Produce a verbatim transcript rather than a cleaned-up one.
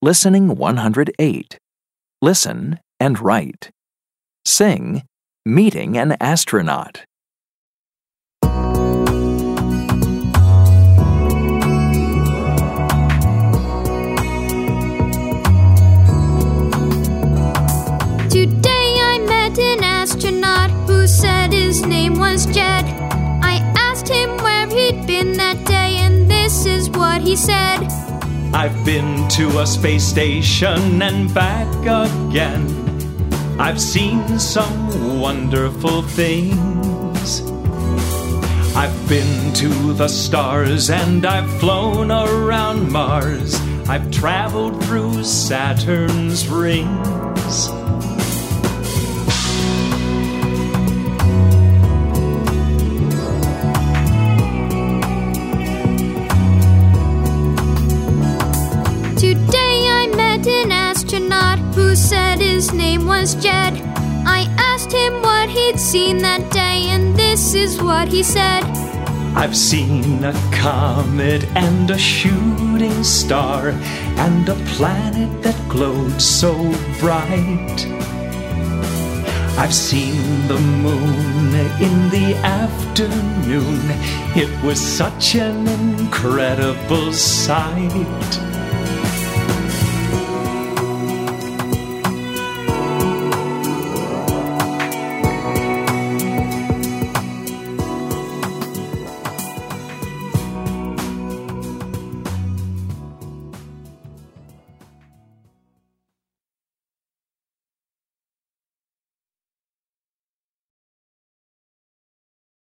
Listening one hundred eight. Listen and write. Sing, Meeting an Astronaut. Today I met an astronaut who said his name was Jed. I asked him where he'd been that day, and this is what he said. I've been to a space station and back again. I've seen some wonderful things. I've been to the stars and I've flown around Mars. I've traveled through Saturn's rings. Today I met an astronaut who said his name was Jed. I asked him what he'd seen that day, and this is what he said. I've seen a comet and a shooting star and a planet that glowed so bright. I've seen the moon in the afternoon. It was such an incredible sight.